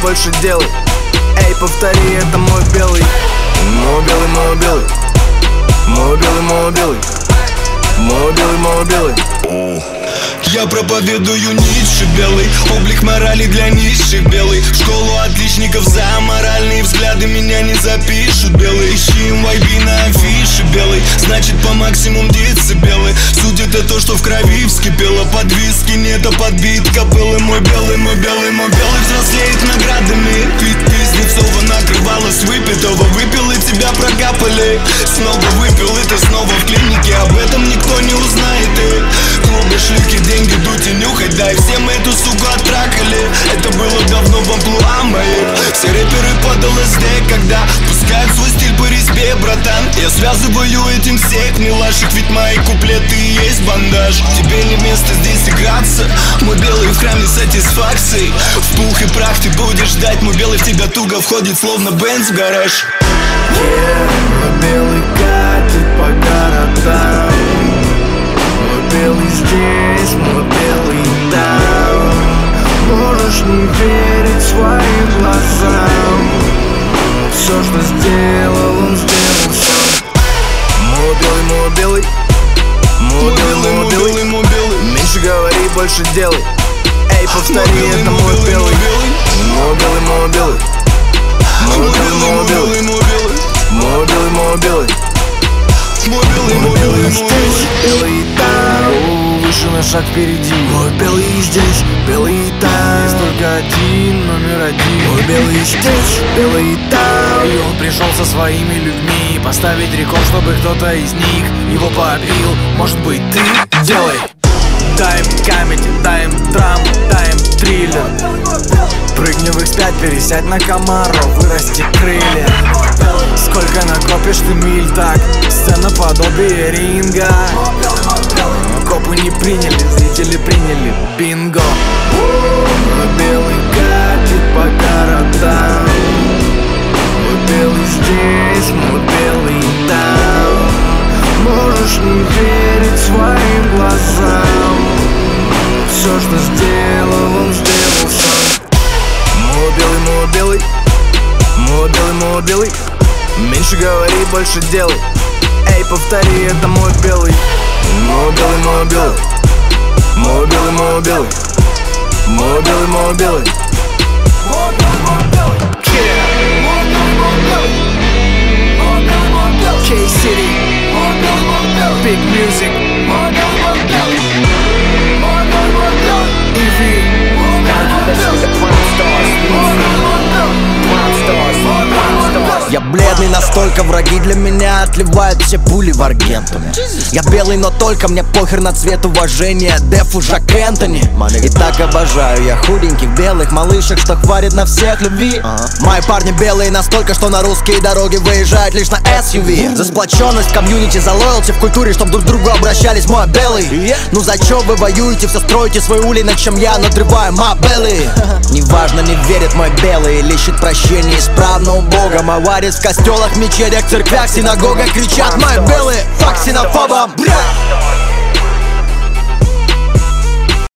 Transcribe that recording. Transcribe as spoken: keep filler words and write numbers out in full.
больше делай. Эй, повтори, это мой белый. Мой белый, мой белый. Мой белый, мой белый. Мой белый, мой белый. Я проповедую Ницше белый, облик морали для низших белый. В школу отличников за моральные взгляды меня не запишут белый. Ищем вайби на афише белый, значит по максимум децибелы. Суть это то, что в крови вскипело. Под виски нет, а под бит копылы. Мой белый, мой белый, мой белый взрослеет наградами. Пить Пиздецова накрывалась выпитого. Выпил и тебя прокапали. Снова выпил и ты снова в клинике. Об этом никто не узнает. И клубы, шлюхи, деньги, дуть и нюхать. Да, и все мы эту суку оттракали. Это было давно в амплуа моих. Все рэперы под ЛСД, когда пускают свой стиль по резьбе, братан. Я связываю этим всех милашек, ведь мои куплеты и есть бандаж. Тебе не место здесь играться. Мой белый в храме сатисфакции. В пух и прах ты будешь ждать. Мой белый в тебя туго входит, словно Бенц в гараж. Yeah, мой белый катит по городам. Мой белый здесь, мой белый там. Можешь не верить своим глазам. Все, что сделал, он сделал сам. Мой белый, мой белый. Мой белый, мой белый, мой белый. Меньше говори, больше делай. Эй, повтори, это мой белый. Мой белый, мой белый. Мой белый, мой белый. Мой белый, мой белый. Мой белый, мой белый здесь, белый там. Выше на шаг впереди. Мой белый здесь, белый там. Есть только один, номер один. Мой белый здесь, белый там. И он пришел со своими людьми поставить рекорд, чтобы кто-то из них его побил. Может быть, ты делай. Дай им камеди, дай им драму, дай им триллер. Прыгни в икс пять, пересядь на Камаро, вырасти крылья. Сколько накопишь ты миль так? Сцена подобие ринга. Копы не приняли, зрители приняли. Бинго. Мой белый катит по городам. Мой белый здесь, мой белый там. Можешь не верить своим глазам. Все, что сделал, он сделал сам. Мой белый, мой белый. Мой белый, мой белый. Меньше говори, больше делай. Эй, повтори, это мой белый. Мой белый, мой белый. Мой белый, мой белый. Мой белый, мой белый. Мой белый, мой белый. K-City, Big Music, Eevee, Я бледный настолько, враги для меня отливают все пули в Аргентуме. Я белый, но только мне похер на цвет уважения. Дефу Жак Энтони. И так обожаю я худеньких белых малышек, что хватит на всех любви. Мои парни белые настолько, что на русские дороги выезжают лишь на эс ю ви. За сплоченность комьюнити, за лоялти в культуре, чтоб друг к другу обращались, мой белый. Ну зачем вы воюете, все строите свой улей, над чем я надрываю my belly. Неважно, не верит мой белый или ищет прощения исправно у Бога. Маварис в костелах, мечетях, церквях, синагогах кричат мои белые, фак ксенофобам.